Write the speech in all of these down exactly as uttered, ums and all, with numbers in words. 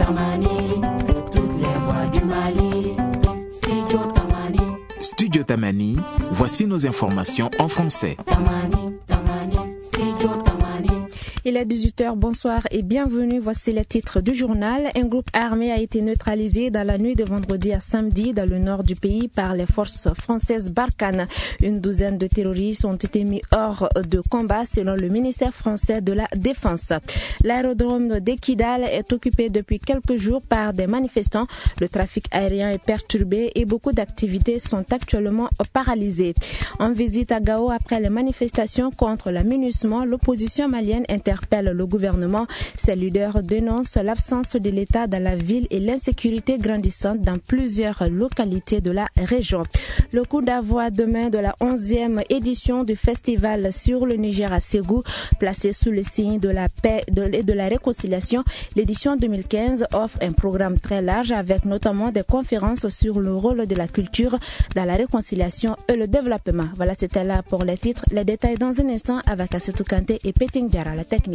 Tamani, toutes les voix du Mali. Studio Tamani. Studio Tamani, voici nos informations en français. Tamani, Tamani, Studio Tamani. Il est dix-huit heures, bonsoir et bienvenue. Voici les titres du journal. Un groupe armé a été neutralisé dans la nuit de vendredi à samedi dans le nord du pays par les forces françaises Barkhane. Une douzaine de terroristes ont été mis hors de combat selon le ministère français de la Défense. L'aérodrome de Kidal est occupé depuis quelques jours par des manifestants. Le trafic aérien est perturbé et beaucoup d'activités sont actuellement paralysées. En visite à Gao après les manifestations contre l'aménagement, l'opposition malienne interpelle le gouvernement. Ses leaders dénoncent l'absence de l'État dans la ville et l'insécurité grandissante dans plusieurs localités de la région. Le coup d'envoi demain de la onzième édition du festival sur le Niger à Ségou, placé sous le signe de la paix et de la réconciliation. L'édition deux mille quinze offre un programme très large avec notamment des conférences sur le rôle de la culture dans la réconciliation et le développement. Voilà, c'était là pour les titres. Les détails dans un instant avec Assetou Kanté et Peting Diara, la technique.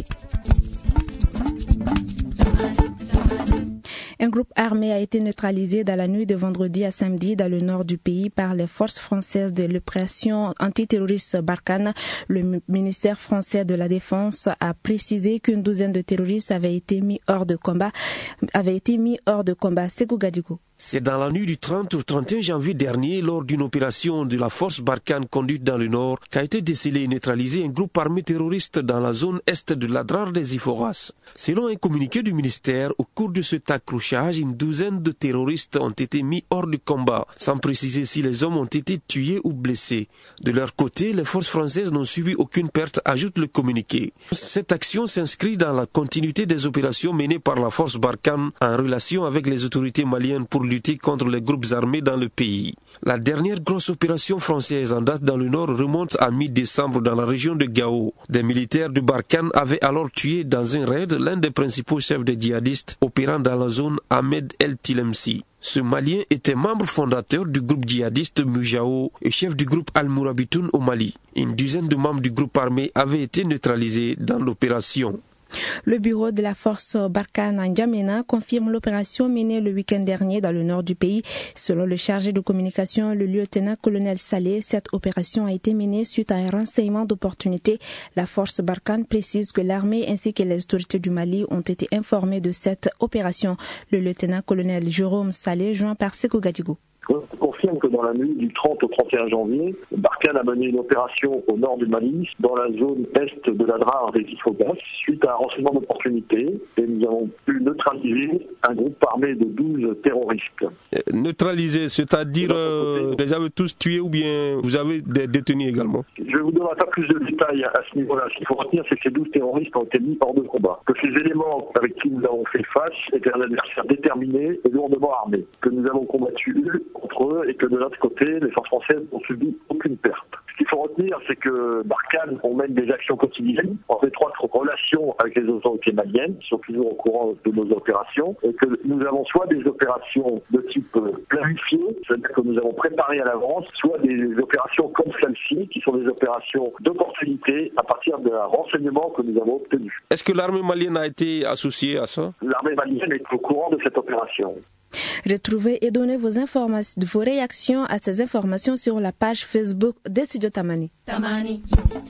Un groupe armé a été neutralisé dans la nuit de vendredi à samedi dans le nord du pays par les forces françaises de l'opération antiterroriste Barkhane. Le ministère français de la Défense a précisé qu'une douzaine de terroristes avaient été mis hors de combat. Avaient été mis hors de combat. Ségou Gadjigo. C'est dans la nuit du trente au trente et un janvier dernier, lors d'une opération de la force Barkhane conduite dans le nord, qu'a été décelé et neutralisé un groupe armé terroriste dans la zone est de l'Adrar des Iforas. Selon un communiqué du ministère, au cours de cet accrochage, une douzaine de terroristes ont été mis hors du combat, sans préciser si les hommes ont été tués ou blessés. De leur côté, les forces françaises n'ont subi aucune perte, ajoute le communiqué. Cette action s'inscrit dans la continuité des opérations menées par la force Barkhane en relation avec les autorités maliennes pour lutter contre les groupes armés dans le pays. La dernière grosse opération française en date dans le nord remonte à mi-décembre dans la région de Gao. Des militaires de Barkhane avaient alors tué dans un raid l'un des principaux chefs des djihadistes opérant dans la zone, Ahmed El Tilemsi. Ce Malien était membre fondateur du groupe djihadiste Mujao et chef du groupe Al-Mourabitoun au Mali. Une dizaine de membres du groupe armé avaient été neutralisés dans l'opération. Le bureau de la force Barkhane en N'Djamena confirme l'opération menée le week-end dernier dans le nord du pays. Selon le chargé de communication, le lieutenant-colonel Saleh, cette opération a été menée suite à un renseignement d'opportunité. La force Barkhane précise que l'armée ainsi que les autorités du Mali ont été informées de cette opération. Le lieutenant-colonel Jérôme Saleh, joint par Ségou Gadjigo. Je confirme que dans la nuit du trente au trente et un janvier, Barkhane a mené une opération au nord du Mali, dans la zone est de l'Adrar des Ifogas, suite à un renseignement d'opportunité, et nous avons pu neutraliser un groupe armé de douze terroristes. Euh, neutraliser, c'est-à-dire euh, les avez tous tués ou bien vous avez des détenus également? Je ne vous donnerai pas plus de détails à ce niveau-là. Ce qu'il faut retenir, c'est que ces douze terroristes ont été mis hors de combat. Que ces éléments avec qui nous avons fait face étaient un adversaire déterminé et lourdement armé. Que nous avons combattu contre eux et que de l'autre côté, les forces françaises n'ont subi aucune perte. Ce qu'il faut retenir, c'est que Barkhane, on mène des actions quotidiennes en étroite relation avec les autorités maliennes, qui sont toujours au courant de nos opérations, et que nous avons soit des opérations de type planifié, c'est-à-dire que nous avons préparé à l'avance, soit des opérations comme celle-ci, qui sont des opérations d'opportunité à partir d'un renseignement que nous avons obtenu. Est-ce que l'armée malienne a été associée à ça? L'armée malienne est au courant de cette opération. Retrouvez et donnez vos informations, vos réactions à ces informations sur la page Facebook de Studio Tamani. Tamani.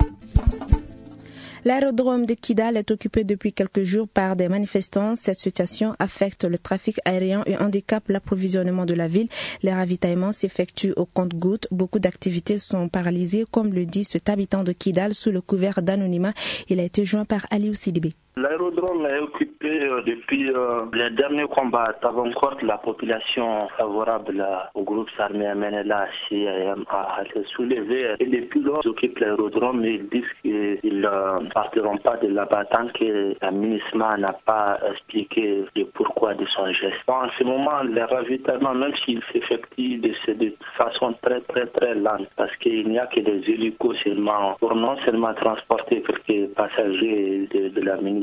L'aérodrome de Kidal est occupé depuis quelques jours par des manifestants. Cette situation affecte le trafic aérien et handicape l'approvisionnement de la ville. Les ravitaillements s'effectuent au compte-gouttes. Beaucoup d'activités sont paralysées, comme le dit cet habitant de Kidal sous le couvert d'anonymat. Il a été joint par Aliou Sidibé. L'aérodrome est occupé euh, depuis euh, les derniers combats. Avant-encore, la population favorable aux groupes armés M N L A C a été soulevée. Et les pilotes occupent l'aérodrome et ils disent qu'ils ne euh, partiront pas de là-bas tant que la MINUSMA n'a pas expliqué le pourquoi de son geste. En ce moment, les ravitaillements, même s'ils s'effectuent de, de façon très très très lente, parce qu'il n'y a que des hélicos seulement pour non seulement transporter quelques passagers de, de la MINUSMA,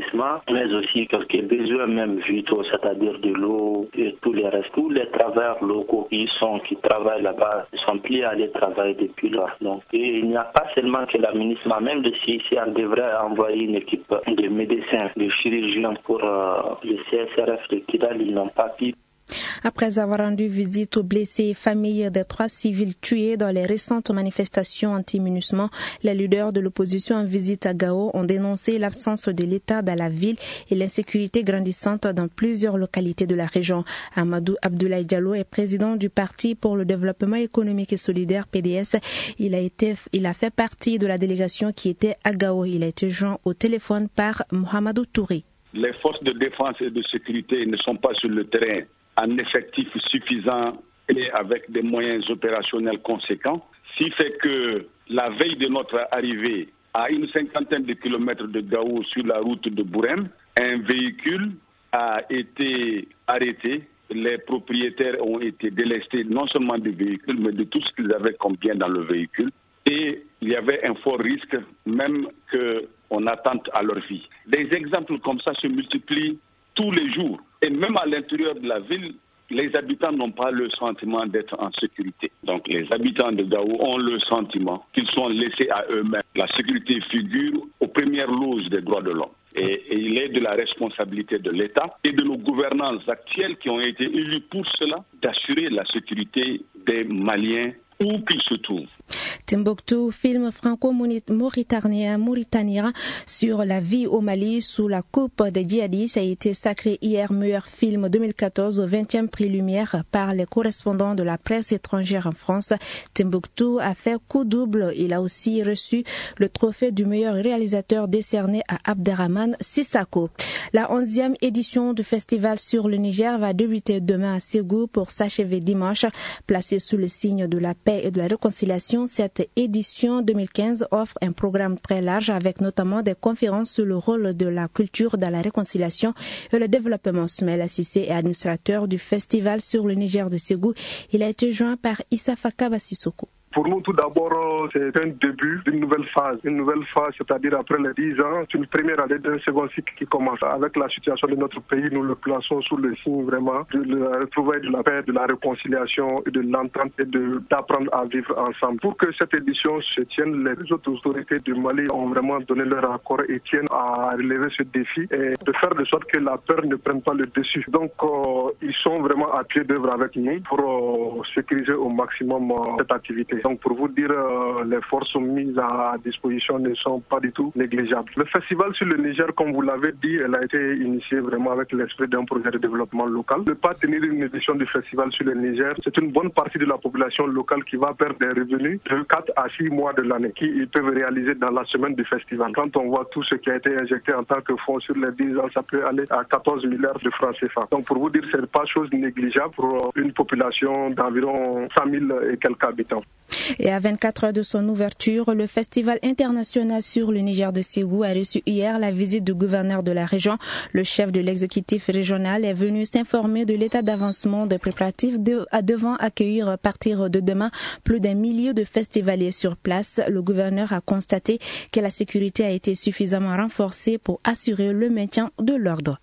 d'assainissement, mais aussi quelques besoins même vitaux, c'est-à-dire de l'eau et tous les restes. Tous les travailleurs locaux qui sont, qui travaillent là-bas, sont pliés à aller travailler depuis lors. Donc, et il n'y a pas seulement que la ministre, même le C I C R devrait envoyer une équipe de médecins, de chirurgiens pour euh, le C S R F de Kidal, ils n'ont pas pu. Après avoir rendu visite aux blessés et familles des trois civils tués dans les récentes manifestations anti-MINUSMA, les leaders de l'opposition en visite à Gao ont dénoncé l'absence de l'État dans la ville et l'insécurité grandissante dans plusieurs localités de la région. Amadou Abdoulaye Diallo est président du Parti pour le développement économique et solidaire P D S. Il a été, il a fait partie de la délégation qui était à Gao. Il a été joint au téléphone par Mohamedou Touré. Les forces de défense et de sécurité ne sont pas sur le terrain en effectif suffisant et avec des moyens opérationnels conséquents, ce qui fait que la veille de notre arrivée, à une cinquantaine de kilomètres de Gao sur la route de Bourem, un véhicule a été arrêté. Les propriétaires ont été délestés non seulement du véhicule, mais de tout ce qu'ils avaient comme bien dans le véhicule. Et il y avait un fort risque même qu'on attente à leur vie. Des exemples comme ça se multiplient tous les jours. Et même à l'intérieur de la ville, les habitants n'ont pas le sentiment d'être en sécurité. Donc les habitants de Gao ont le sentiment qu'ils sont laissés à eux-mêmes. La sécurité figure aux premières loges des droits de l'homme. Et, et il est de la responsabilité de l'État et de nos gouvernants actuels qui ont été élus pour cela d'assurer la sécurité des Maliens où qu'ils se trouvent. Timbuktu, film franco-mauritanien mauritanien sur la vie au Mali sous la coupe des djihadistes, a été sacré hier meilleur film deux mille quatorze au vingtième prix Lumière par les correspondants de la presse étrangère en France. Timbuktu a fait coup double. Il a aussi reçu le trophée du meilleur réalisateur décerné à Abderrahmane Sissako. La onzième édition du festival sur le Niger va débuter demain à Ségou pour s'achever dimanche. Placée sous le signe de la paix et de la réconciliation, cette édition deux mille quinze offre un programme très large avec notamment des conférences sur le rôle de la culture dans la réconciliation et le développement. Soumaïla Cissé est administrateur du festival sur le Niger de Ségou. Il a été joint par Issa Fakaba Sissoko. Pour nous, tout d'abord, c'est un début d'une nouvelle phase. Une nouvelle phase, c'est-à-dire après les dix ans, c'est une première année d'un second cycle qui commence. Avec la situation de notre pays, nous le plaçons sous le signe vraiment de la retrouvaille de la paix, de la réconciliation et de l'entente et de, d'apprendre à vivre ensemble. Pour que cette édition se tienne, les autres autorités du Mali ont vraiment donné leur accord et tiennent à relever ce défi et de faire de sorte que la peur ne prenne pas le dessus. Donc, euh, ils sont vraiment à pied d'œuvre avec nous pour euh, sécuriser au maximum euh, cette activité. Donc pour vous dire, euh, les forces mises à disposition ne sont pas du tout négligeables. Le festival sur le Niger, comme vous l'avez dit, elle a été initiée vraiment avec l'esprit d'un projet de développement local. Ne pas tenir une édition du festival sur le Niger, c'est une bonne partie de la population locale qui va perdre des revenus de quatre à six mois de l'année, qu'ils peuvent réaliser dans la semaine du festival. Quand on voit tout ce qui a été injecté en tant que fonds sur les dix ans, ça peut aller à quatorze milliards de francs C F A. Donc pour vous dire, c'est pas chose négligeable pour une population d'environ cent mille et quelques habitants. Et à vingt-quatre heures de son ouverture, le Festival international sur le Niger de Ségou a reçu hier la visite du gouverneur de la région. Le chef de l'exécutif régional est venu s'informer de l'état d'avancement des préparatifs de, devant accueillir à partir de demain plus d'un millier de festivaliers sur place. Le gouverneur a constaté que la sécurité a été suffisamment renforcée pour assurer le maintien de l'ordre.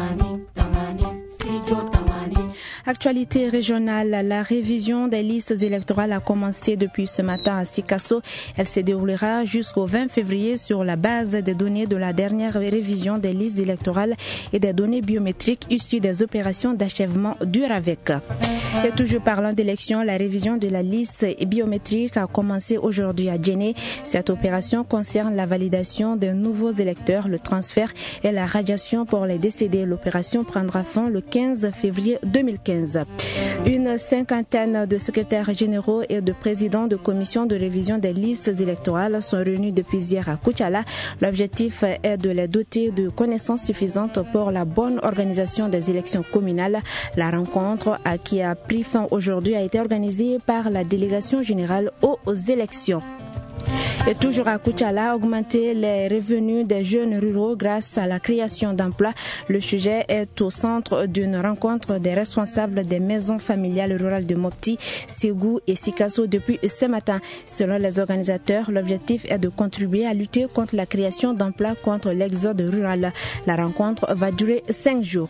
Actualité régionale, la révision des listes électorales a commencé depuis ce matin à Sikasso. Elle se déroulera jusqu'au vingt février sur la base des données de la dernière révision des listes électorales et des données biométriques issues des opérations d'achèvement du RAVEC. Et toujours parlant d'élections, la révision de la liste biométrique a commencé aujourd'hui à Djenné. Cette opération concerne la validation des nouveaux électeurs, le transfert et la radiation pour les décédés. L'opération prendra fin le quinze février deux mille quinze. Une cinquantaine de secrétaires généraux et de présidents de commissions de révision des listes électorales sont réunis depuis hier à Koutiala. L'objectif est de les doter de connaissances suffisantes pour la bonne organisation des élections communales. La rencontre qui a pris fin aujourd'hui a été organisée par la délégation générale aux élections. Et toujours à Koutiala, augmenter les revenus des jeunes ruraux grâce à la création d'emplois. Le sujet est au centre d'une rencontre des responsables des maisons familiales rurales de Mopti, Ségou et Sikasso depuis ce matin. Selon les organisateurs, l'objectif est de contribuer à lutter contre la création d'emplois contre l'exode rural. La rencontre va durer cinq jours.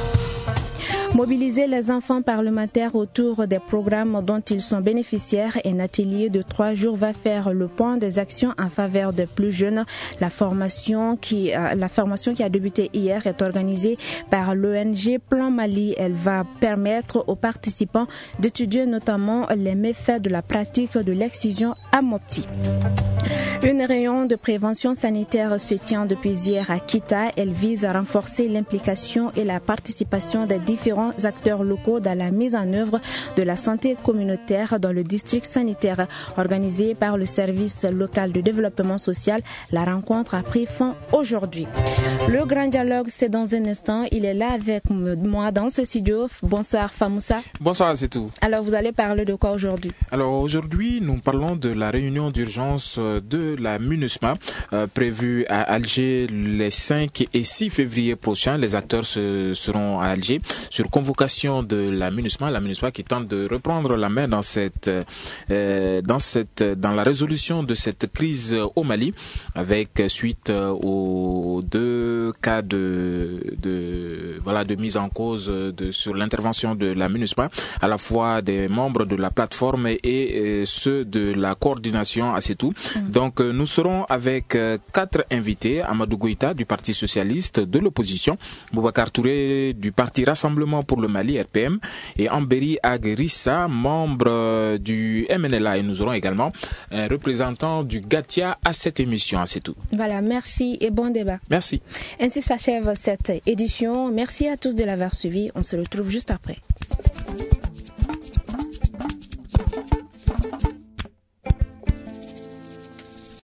Mobiliser les enfants parlementaires autour des programmes dont ils sont bénéficiaires. Un atelier de trois jours va faire le point des actions en faveur des plus jeunes. La formation qui, euh, la formation qui a débuté hier est organisée par l'O N G Plan Mali. Elle va permettre aux participants d'étudier notamment les méfaits de la pratique de l'excision à Mopti. Une réunion de prévention sanitaire se tient depuis hier à Kita. Elle vise à renforcer l'implication et la participation des différents acteurs locaux dans la mise en œuvre de la santé communautaire dans le district sanitaire. Organisée par le service local de développement social, la rencontre a pris fin aujourd'hui. Le grand dialogue, c'est dans un instant. Il est là avec moi dans ce studio. Bonsoir Famoussa. Bonsoir, c'est tout. Alors vous allez parler de quoi aujourd'hui? Alors aujourd'hui, nous parlons de la réunion d'urgence de la MINUSMA euh, prévue à Alger les cinq et six février prochains. Les acteurs se, seront à Alger sur convocation de la MINUSMA, la MINUSMA qui tente de reprendre la main dans cette, euh, dans cette, dans la résolution de cette crise au Mali, avec suite aux deux cas de, de, voilà, de mise en cause de, sur l'intervention de la MINUSMA, à la fois des membres de la plateforme et, et ceux de la coordination à c'est tout. Mmh. Donc nous serons avec quatre invités: Amadou Goïta du Parti socialiste, de l'opposition, Boubacar Touré du Parti Rassemblement pour le Mali R P M et Amberi Agrissa, membre du M N L A. Et nous aurons également un représentant du Gatia à cette émission. C'est tout. Voilà, merci et bon débat. Merci. Ainsi s'achève cette édition. Merci à tous de l'avoir suivi. On se retrouve juste après.